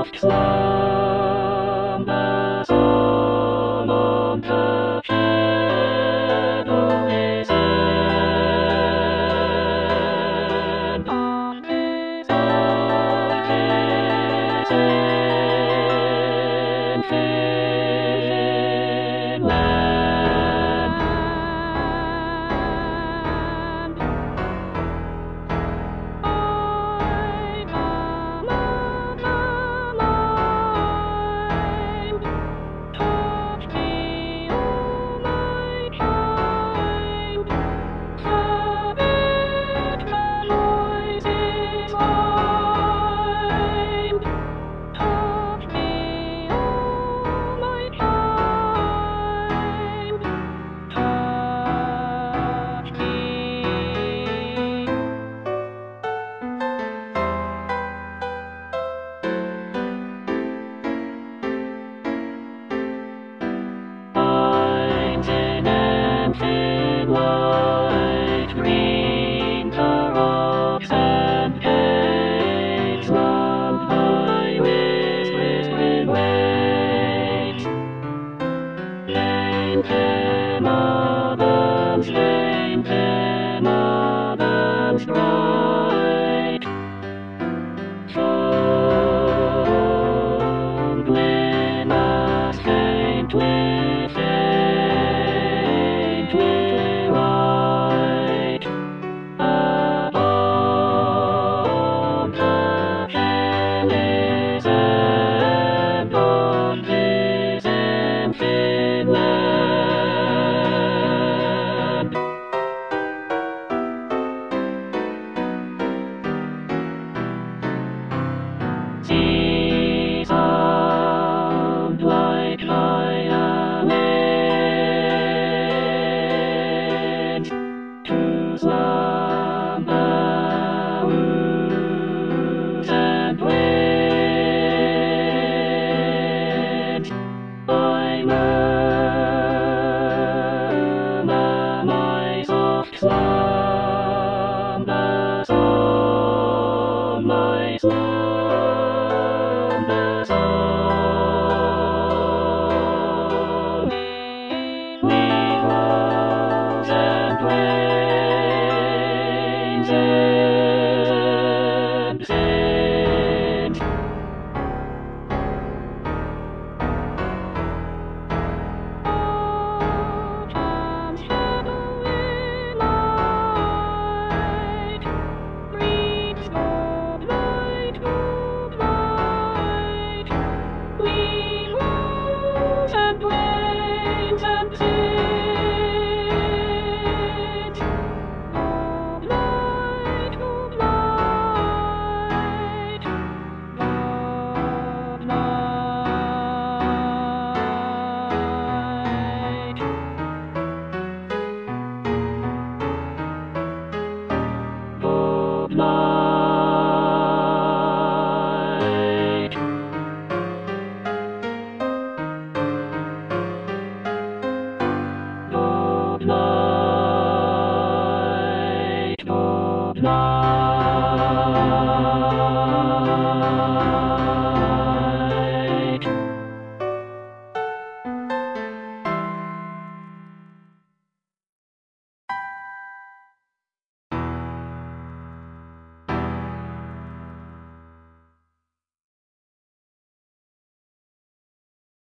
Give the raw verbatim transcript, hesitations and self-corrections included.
soft slumber song on the shadowless sand. On this artless and fishing land. I come out of mind. Touch me, oh my kind. Habit the noises mind. Touch me, oh my kind. Touch me. Lines in ancient light, green the rocks and caves, loved by whispering waves. Lame Camadons, lame Camadons bright. Some glimmers faintly, faintly white. Upon the hills and on this ancient land. Sea sound like violins to slumber woos and winds. I murmur my soft slumber song, my slumber song. Leave rose and waves and sins. Autumn's shadowy light breeds moonlight, moonlight. Green rose and waves and sins. Moonlight, moonlight, moonlight. Moonlight. Moonlight, moonlight.